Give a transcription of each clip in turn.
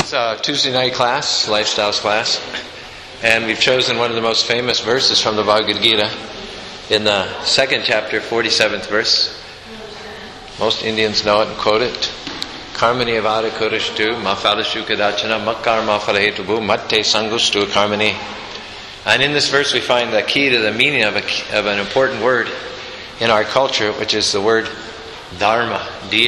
Tuesday night class, Lifestyles class, and we've chosen one of the most famous verses from the Bhagavad Gita in the second chapter, 47th verse. Most Indians know it and quote it. Karmani avada kurishtu ma phalashu kadachana makkarma phalahetubu matte sangustu karmani. And in this verse we find the key to the meaning of an important word in our culture, which is the word dharma,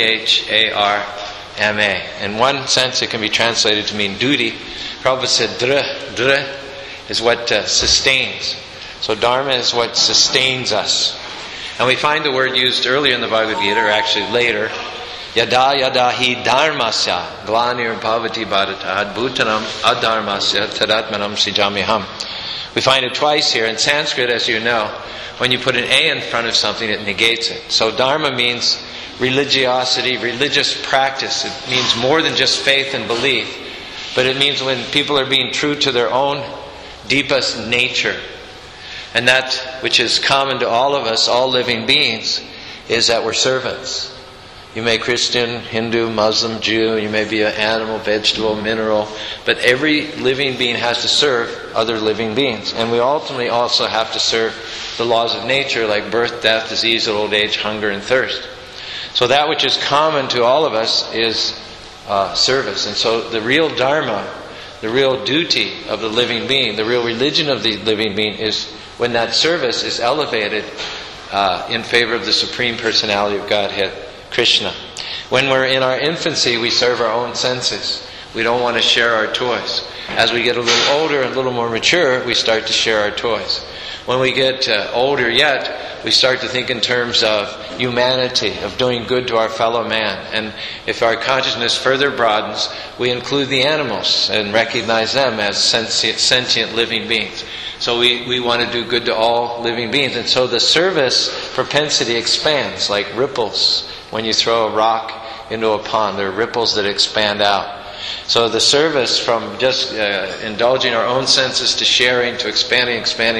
D-H-A-R-M-A. In one sense it can be translated to mean duty. Prabhupada said dra is what sustains. So dharma is what sustains us. And we find the word used earlier in the Bhagavad Gita, or actually later, yada yada hi dharmasya glanir bhavati bharata adbhutanam adharmasya tadatmanam sijamiham. We find it twice here. In Sanskrit, as you know, when you put an A in front of something, it negates it. So dharma means religiosity, religious practice. It means more than just faith and belief, but it means when people are being true to their own deepest nature. And that which is common to all of us, all living beings, is that we're servants. You may be Christian, Hindu, Muslim, Jew, you may be an animal, vegetable, mineral, but every living being has to serve other living beings. And we ultimately also have to serve the laws of nature, like birth, death, disease, old age, hunger, and thirst. So that which is common to all of us is service. And so the real dharma, the real duty of the living being, the real religion of the living being is when that service is elevated in favor of the Supreme Personality of Godhead, Krishna. When we're in our infancy, we serve our own senses. We don't want to share our toys. As we get a little older and a little more mature, we start to share our toys. When we get older yet, we start to think in terms of humanity, of doing good to our fellow man. And if our consciousness further broadens, we include the animals and recognize them as sentient living beings. So we want to do good to all living beings. And so the service propensity expands like ripples. When you throw a rock into a pond, there are ripples that expand out. So the service from just indulging our own senses to sharing to expanding,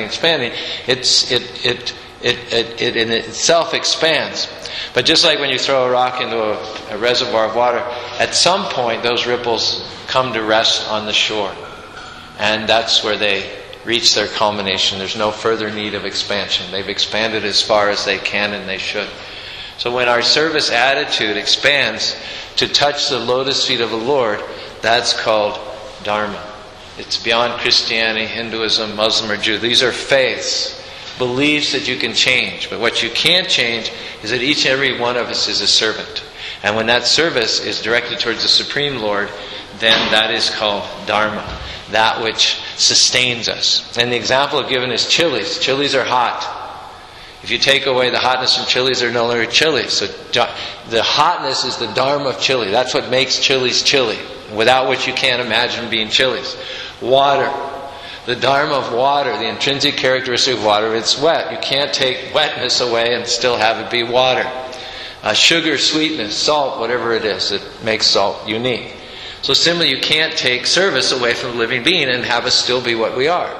it in itself expands. But just like when you throw a rock into a reservoir of water, at some point those ripples come to rest on the shore. And that's where they reach their culmination. There's no further need of expansion. They've expanded as far as they can and they should. So when our service attitude expands to touch the lotus feet of the Lord, that's called dharma. It's beyond Christianity, Hinduism, Muslim, or Jew. These are faiths, beliefs that you can change. But what you can't change is that each and every one of us is a servant. And when that service is directed towards the Supreme Lord, then that is called dharma, that which sustains us. And the example given is chilies. Chilies are hot. If you take away the hotness from chilies, they're no longer chilies. So the hotness is the dharma of chili. That's what makes chilies chili, without which you can't imagine being chilies. Water. The dharma of water, the intrinsic characteristic of water, it's wet. You can't take wetness away and still have it be water. Sugar, sweetness, salt, whatever it is that makes salt unique. So similarly, you can't take service away from a living being and have us still be what we are.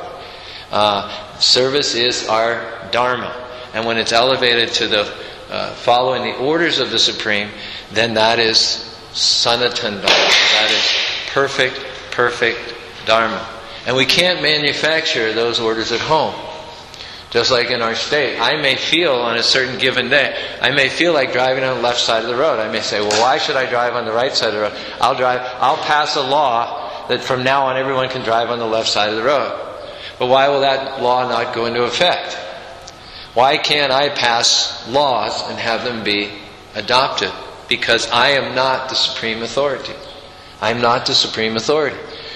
Service is our dharma. And when it's elevated to the following the orders of the Supreme, then that is Sanatan Dharma. That is perfect Dharma. And we can't manufacture those orders at home. Just like in our state. I may feel on a certain given day, I may feel like driving on the left side of the road. I may say, well, why should I drive on the right side of the road? I'll pass a law that from now on everyone can drive on the left side of the road. But why will that law not go into effect? Why can't I pass laws and have them be adopted? Because I am not the supreme authority. I'm not the supreme authority.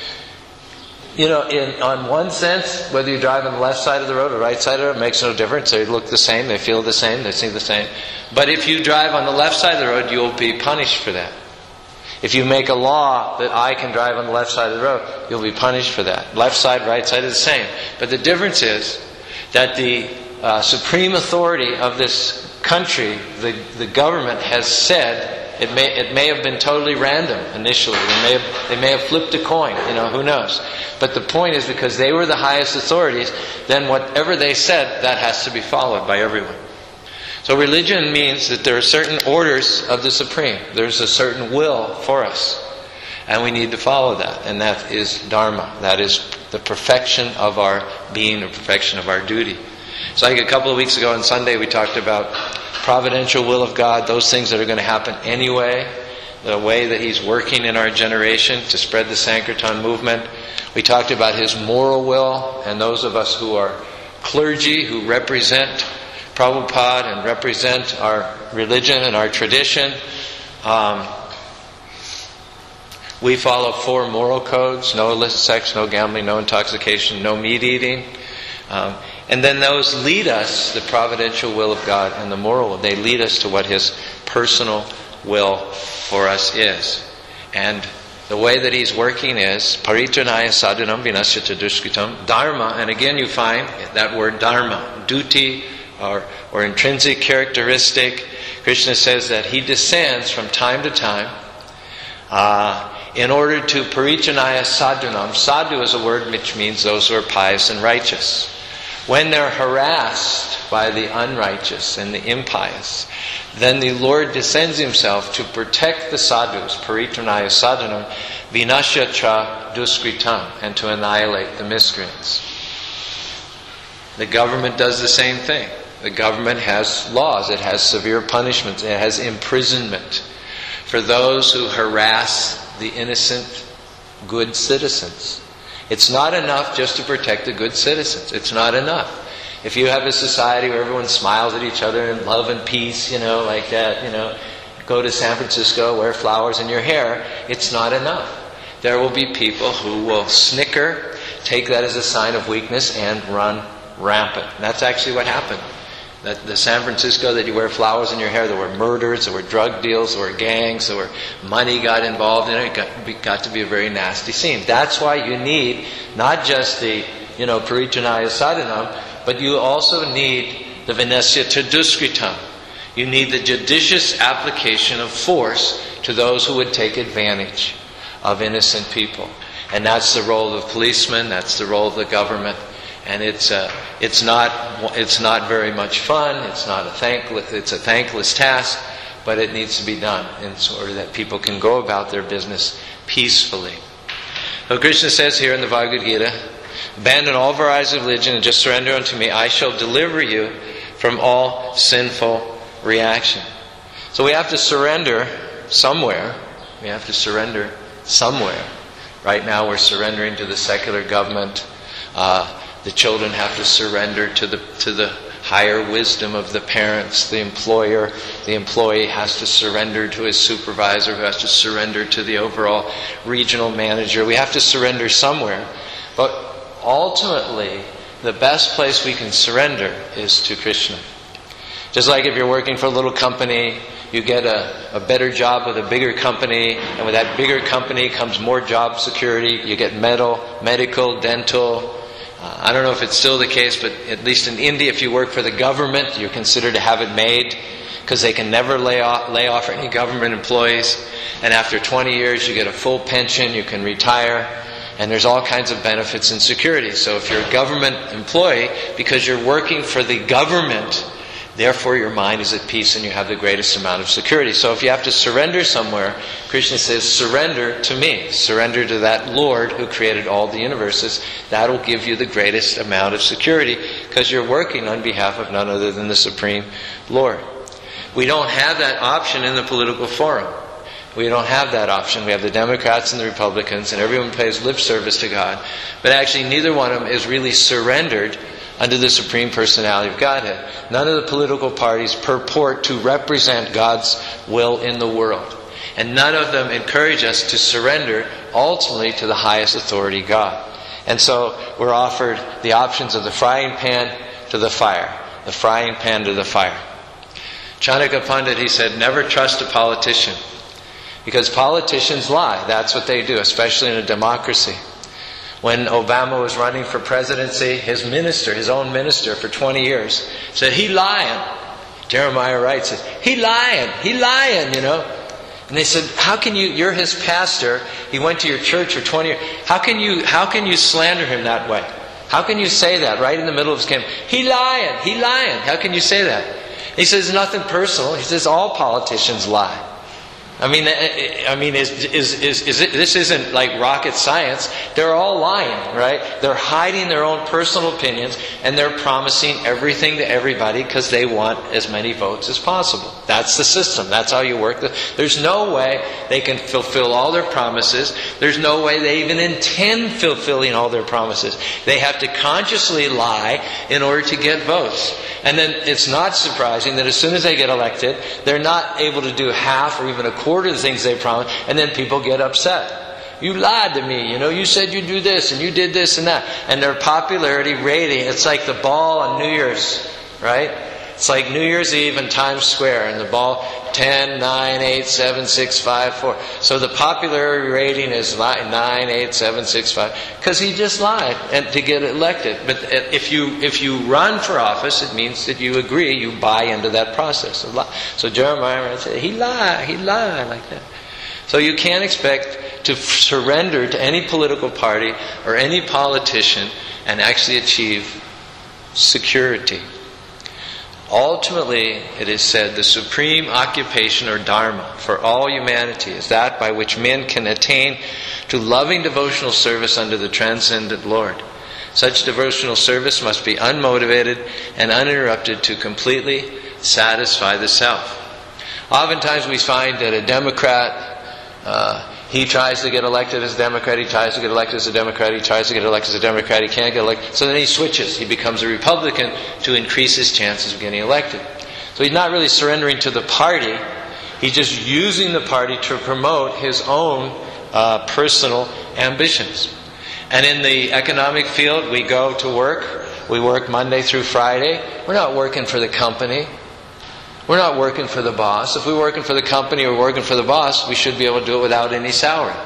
You know, on one sense, whether you drive on the left side of the road or right side of the road, it makes no difference. They look the same, they feel the same, they see the same. But if you drive on the left side of the road, you'll be punished for that. If you make a law that I can drive on the left side of the road, you'll be punished for that. Left side, right side is the same. But the difference is that the supreme authority of this country, the government has said, it may have been totally random initially. They may have flipped a coin. Who knows? But the point is, because they were the highest authorities, then whatever they said, that has to be followed by everyone. So religion means that there are certain orders of the Supreme. There's a certain will for us. And we need to follow that. And that is Dharma. That is the perfection of our being, the perfection of our duty. So like a couple of weeks ago on Sunday, we talked about providential will of God, those things that are going to happen anyway, the way that He's working in our generation to spread the Sankirtan movement. We talked about His moral will, and those of us who are clergy, who represent Prabhupada and represent our religion and our tradition. We follow 4 moral codes: no illicit sex, no gambling, no intoxication, no meat eating. And then those lead us, the providential will of God and the moral will, they lead us to what His personal will for us is. And the way that He's working is paritranaya sadhanam vinasya dushkitam, dharma. And again you find that word dharma, duty or intrinsic characteristic. Krishna says that He descends from time to time in order to paritranaya sadhanam. Sadhu is a word which means those who are pious and righteous. When they're harassed by the unrighteous and the impious, then the Lord descends Himself to protect the sadhus, paritranaya sadhanam, vinasya cha duskritam, and to annihilate the miscreants. The government does the same thing. The government has laws. It has severe punishments. It has imprisonment for those who harass the innocent, good citizens. It's not enough just to protect the good citizens. It's not enough. If you have a society where everyone smiles at each other in love and peace, like that, go to San Francisco, wear flowers in your hair, it's not enough. There will be people who will snicker, take that as a sign of weakness, and run rampant. And that's actually what happened. That the San Francisco that you wear flowers in your hair, there were murders, there were drug deals, there were gangs, there were money got involved in it. It got to be a very nasty scene. That's why you need not just the, paritranaya sadhanam, but you also need the vinasya duskritam. You need the judicious application of force to those who would take advantage of innocent people. And that's the role of the policeman, that's the role of the government. And it's not very much fun. It's a thankless task, but it needs to be done in order that people can go about their business peacefully. So Krishna says here in the Bhagavad Gita, abandon all varieties of religion and just surrender unto me. I shall deliver you from all sinful reaction. So we have to surrender somewhere. We have to surrender somewhere. Right now we're surrendering to the secular government. The children have to surrender to the higher wisdom of the parents. The employee has to surrender to his supervisor, who has to surrender to the overall regional manager. We have to surrender somewhere. But ultimately, the best place we can surrender is to Krishna. Just like if you're working for a little company, you get a better job with a bigger company, and with that bigger company comes more job security. You get medical, dental. I don't know if it's still the case, but at least in India, if you work for the government, you're considered to have it made, because they can never lay off any government employees. And after 20 years, you get a full pension, you can retire, and there's all kinds of benefits and security. So if you're a government employee, because you're working for the government, therefore your mind is at peace and you have the greatest amount of security. So if you have to surrender somewhere, Krishna says, surrender to me. Surrender to that Lord who created all the universes. That'll give you the greatest amount of security, because you're working on behalf of none other than the Supreme Lord. We don't have that option in the political forum. We don't have that option. We have the Democrats and the Republicans, and everyone pays lip service to God. But actually neither one of them is really surrendered under the Supreme Personality of Godhead. None of the political parties purport to represent God's will in the world. And none of them encourage us to surrender ultimately to the highest authority, God. And so we're offered the options of the frying pan to the fire. The frying pan to the fire. Chanakya Pandit, he said, never trust a politician. Because politicians lie. That's what they do, especially in a democracy. When Obama was running for presidency, his own minister for 20 years, said, he lying. Jeremiah Wright says, he lying. And they said, how can you're his pastor, he went to your church for 20 years, how can you slander him that way? How can you say that right in the middle of his campaign? He lying. How can you say that? He says, nothing personal. He says, all politicians lie. This isn't like rocket science. They're all lying, right? They're hiding their own personal opinions, and they're promising everything to everybody because they want as many votes as possible. That's the system. That's how you work. There's no way they can fulfill all their promises. There's no way they even intend fulfilling all their promises. They have to consciously lie in order to get votes. And then it's not surprising that as soon as they get elected, they're not able to do half or even a quarter of the things they promised, and then people get upset. You lied to me, you said you'd do this, and you did this and that. And their popularity rating, it's like the ball on New Year's, right? It's like New Year's Eve in Times Square, and the ball, 10, 9, 8, 7, 6, 5, 4. So the popularity rating is 9, 8, 7, 6, 5, because he just lied and to get elected. But if you run for office, it means that you agree, you buy into that process. So Jeremiah said, he lied like that. So you can't expect to surrender to any political party or any politician and actually achieve security. Ultimately, it is said, the supreme occupation or dharma for all humanity is that by which men can attain to loving devotional service under the transcendent Lord. Such devotional service must be unmotivated and uninterrupted to completely satisfy the self. Oftentimes we find that a Democrat, he tries to get elected as a Democrat, he tries to get elected as a Democrat, he tries to get elected as a Democrat, he can't get elected. So then he switches. He becomes a Republican to increase his chances of getting elected. So he's not really surrendering to the party. He's just using the party to promote his own personal ambitions. And in the economic field, we go to work. We work Monday through Friday. We're not working for the company. We're not working for the boss. If we're working for the company or working for the boss, we should be able to do it without any salary.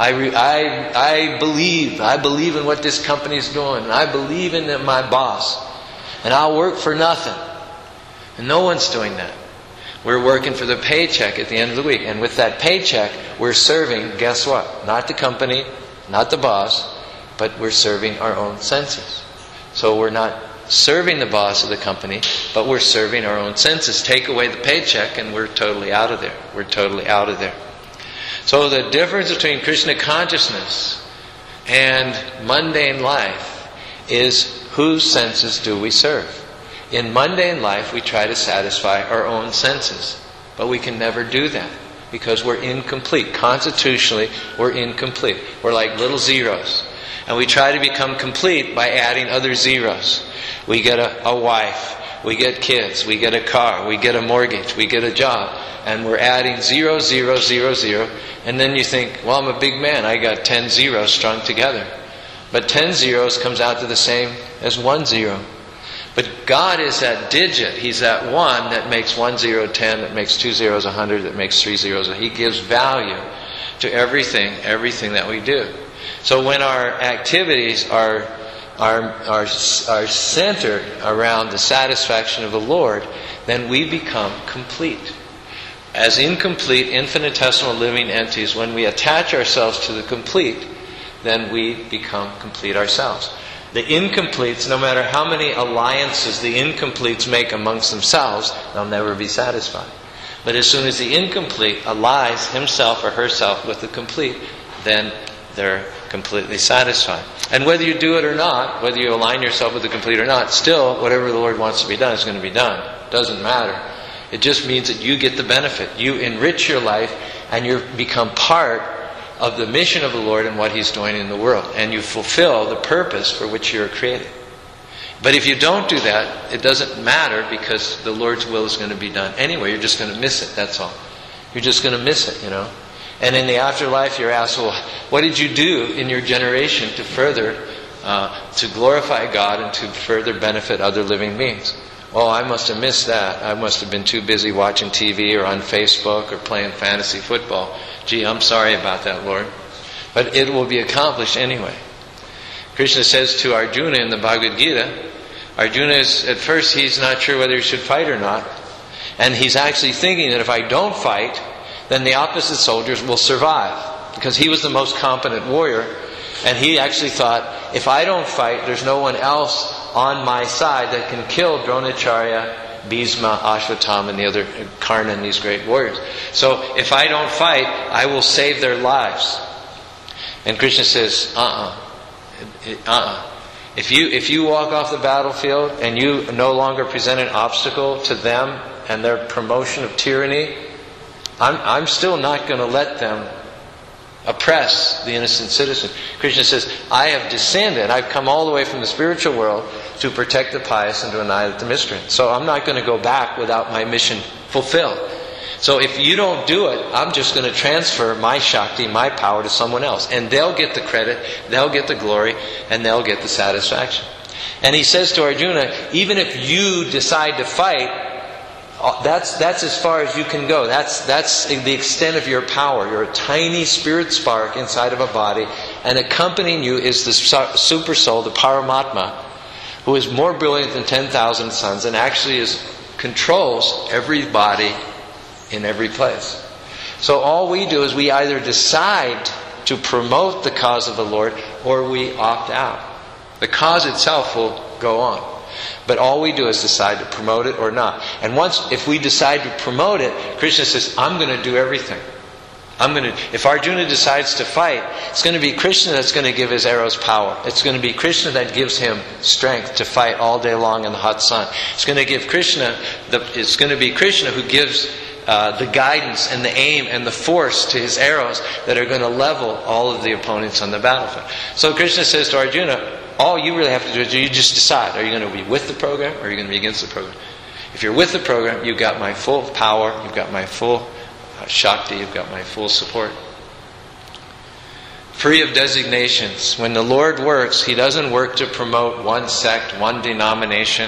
I believe in what this company is doing. And I believe in my boss. And I'll work for nothing. And no one's doing that. We're working for the paycheck at the end of the week. And with that paycheck, we're serving, guess what? Not the company, not the boss, but we're serving our own senses. So we're not serving the boss of the company, but we're serving our own senses. Take away the paycheck and we're totally out of there. We're totally out of there. So the difference between Krishna consciousness and mundane life is whose senses do we serve? In mundane life, we try to satisfy our own senses, but we can never do that because we're incomplete. Constitutionally, we're incomplete. We're like little zeros. And we try to become complete by adding other zeros. We get a wife, we get kids, we get a car, we get a mortgage, we get a job, and we're adding 0, 0, 0, 0, and then you think, well, I'm a big man, I got 10 zeros strung together. But 10 zeros comes out to the same as 1 0. But God is that digit. He's that one that makes 1 0 10, that makes 2 zeros 100, that makes 3 zeros. He gives value to everything that we do. So when our activities are centered around the satisfaction of the Lord, then we become complete. As incomplete, infinitesimal living entities, when we attach ourselves to the complete, then we become complete ourselves. The incompletes, no matter how many alliances the incompletes make amongst themselves, they'll never be satisfied. But as soon as the incomplete allies himself or herself with the complete, then they're completely satisfied. And whether you do it or not, whether you align yourself with the complete or not, still, whatever the Lord wants to be done is going to be done. It doesn't matter. It just means that you get the benefit. You enrich your life and you become part of the mission of the Lord and what He's doing in the world. And you fulfill the purpose for which you're created. But if you don't do that, it doesn't matter because the Lord's will is going to be done anyway. You're just going to miss it, that's all. You're just going to miss it, And in the afterlife, you're asked, well, what did you do in your generation to further, to glorify God and to further benefit other living beings? Oh, I must have missed that. I must have been too busy watching TV or on Facebook or playing fantasy football. Gee, I'm sorry about that, Lord. But it will be accomplished anyway. Krishna says to Arjuna in the Bhagavad Gita, Arjuna is, at first, he's not sure whether he should fight or not. And he's actually thinking that if I don't fight, then the opposite soldiers will survive. Because he was the most competent warrior. And he actually thought, if I don't fight, there's no one else on my side that can kill Dronacharya Bhisma, Ashwatthama, and the other Karna, and these great warriors. So if I don't fight, I will save their lives. And Krishna says, If you walk off the battlefield and you no longer present an obstacle to them and their promotion of tyranny, I'm still not going to let them oppress the innocent citizen. Krishna says, I have descended, I've come all the way from the spiritual world to protect the pious and to annihilate the miscreant. So I'm not going to go back without my mission fulfilled. So if you don't do it, I'm just going to transfer my Shakti, my power to someone else. And they'll get the credit, they'll get the glory, and they'll get the satisfaction. And he says to Arjuna, even if you decide to fight, that's as far as you can go. That's the extent of your power. You're a tiny spirit spark inside of a body, and accompanying you is the super soul, the Paramatma, who is more brilliant than 10,000 suns and actually controls every body in every place. So all we do is we either decide to promote the cause of the Lord or we opt out. The cause itself will go on. But all we do is decide to promote it or not. And if we decide to promote it, Krishna says, I'm going to do everything. If Arjuna decides to fight, it's going to be Krishna that's going to give his arrows power. It's going to be Krishna that gives him strength to fight all day long in the hot sun. It's going to be Krishna who gives the guidance and the aim and the force to his arrows that are going to level all of the opponents on the battlefield. So Krishna says to Arjuna, all you really have to do is you just decide. Are you going to be with the program or are you going to be against the program? If you're with the program, you've got my full power, you've got my full Shakti, you've got my full support. Free of designations. When the Lord works, He doesn't work to promote one sect, one denomination,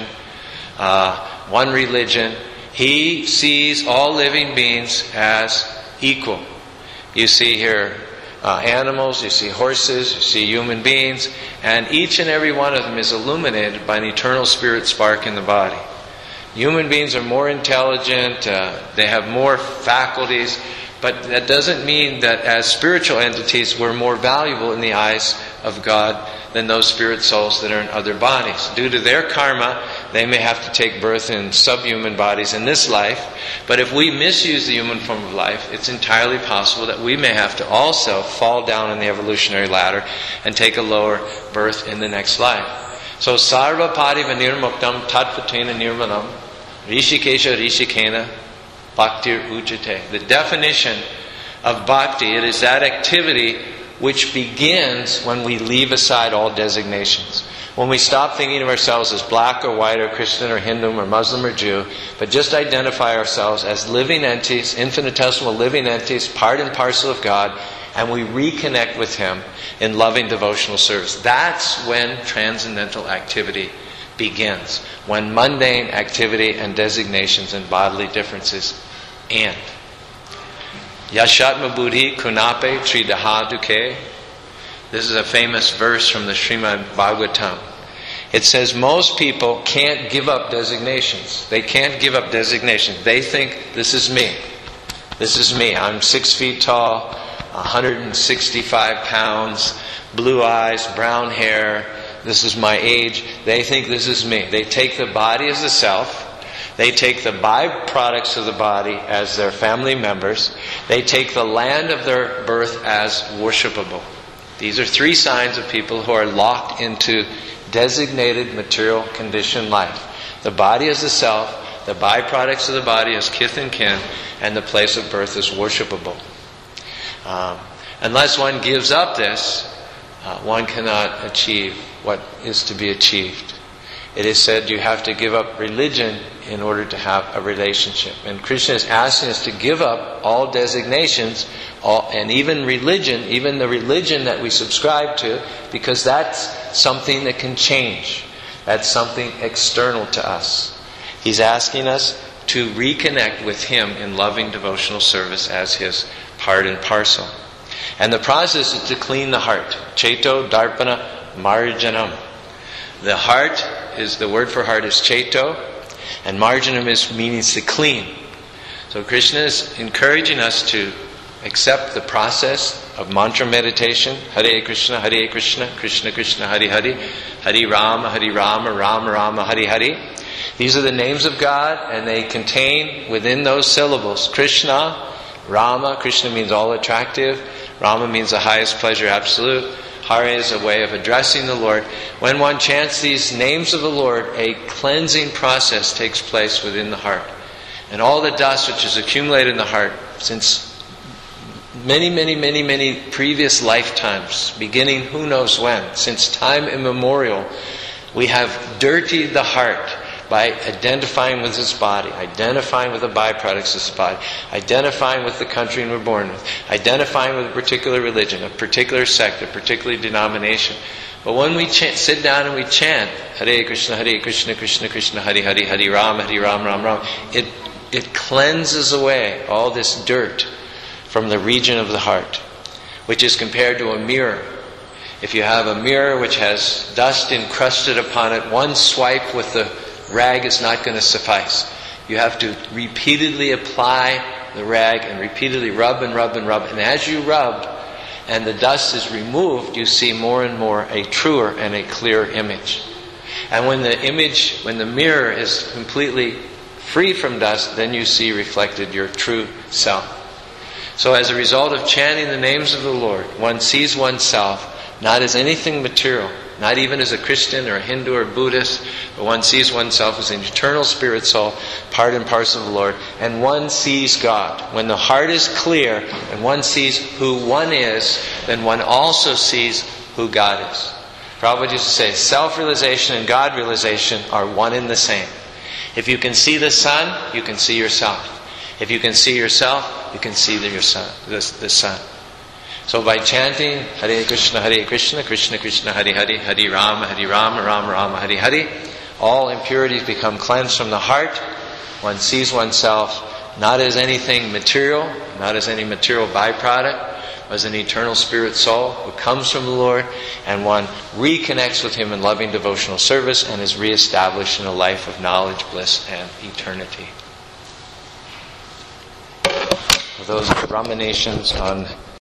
one religion. He sees all living beings as equal. You see here animals, you see horses, you see human beings, and each and every one of them is illuminated by an eternal spirit spark in the body. Human beings are more intelligent, they have more faculties, but that doesn't mean that as spiritual entities we're more valuable in the eyes of God than those spirit souls that are in other bodies. Due to their karma, they may have to take birth in subhuman bodies in this life, but if we misuse the human form of life, it's entirely possible that we may have to also fall down in the evolutionary ladder and take a lower birth in the next life. So sarva pariva nirmuktam tatvatena nirmanam rishikesha rishikena bhaktir ujjate. The definition of bhakti, it is that activity which begins when we leave aside all designations. When we stop thinking of ourselves as black or white or Christian or Hindu or Muslim or Jew, but just identify ourselves as living entities, infinitesimal living entities, part and parcel of God, and we reconnect with Him in loving devotional service. That's when transcendental activity begins. When mundane activity and designations and bodily differences end. Yashatma buddhi kunape tridaha duke. This is a famous verse from the Srimad Bhagavatam. It says most people can't give up designations. They can't give up designations. They think, this is me. This is me. I'm 6 feet tall, 165 pounds, blue eyes, brown hair. This is my age. They think this is me. They take the body as the self. They take the byproducts of the body as their family members. They take the land of their birth as worshipable. These are 3 signs of people who are locked into designated material conditioned life. The body as the self, the byproducts of the body as kith and kin, and the place of birth is worshipable. Unless one gives up this, one cannot achieve what is to be achieved. It is said you have to give up religion in order to have a relationship. And Krishna is asking us to give up all designations, and even religion, even the religion that we subscribe to, because that's something that can change. That's something external to us. He's asking us to reconnect with Him in loving devotional service as His part and parcel. And the process is to clean the heart. Cheto darpana marjanam. The heart is, the word for heart is cheto, and marjanam means to clean. So Krishna is encouraging us to accept the process of mantra meditation. Hare Krishna, Krishna Krishna, Hare Hare, Hare Rama, Rama Rama, Hare Hare. These are the names of God, and they contain within those syllables Krishna, Rama. Krishna means all attractive. Rama means the highest pleasure absolute. Hare is a way of addressing the Lord. When one chants these names of the Lord, a cleansing process takes place within the heart. And all the dust which is accumulated in the heart since many previous lifetimes, beginning who knows when, since time immemorial, we have dirtied the heart by identifying with this body, identifying with the byproducts of this body, identifying with the country we're born with, identifying with a particular religion, a particular sect, a particular denomination. But when we sit down and we chant Hare Krishna, Krishna Krishna, Hare Hare, Hare Ram, Ram Ram, it cleanses away all this dirt from the region of the heart, which is compared to a mirror. If you have a mirror which has dust encrusted upon it, one swipe with the rag is not going to suffice. You have to repeatedly apply the rag and repeatedly rub and rub and rub. And as you rub and the dust is removed, you see more and more a truer and a clearer image. And when the mirror is completely free from dust, then you see reflected your true self. So as a result of chanting the names of the Lord, one sees oneself not as anything material, not even as a Christian or a Hindu or Buddhist, but one sees oneself as an eternal spirit soul, part and parcel of the Lord, and one sees God. When the heart is clear and one sees who one is, then one also sees who God is. Prabhupada used to say, self-realization and God-realization are one and the same. If you can see the sun, you can see yourself. If you can see yourself, you can see the sun. So by chanting Hare Krishna, Krishna Krishna, Hare Hare, Hare Rama, Rama Rama, Hare Hare, all impurities become cleansed from the heart. One sees oneself not as anything material, not as any material byproduct, but as an eternal spirit soul who comes from the Lord, and one reconnects with Him in loving devotional service and is reestablished in a life of knowledge, bliss, and eternity. Those are ruminations on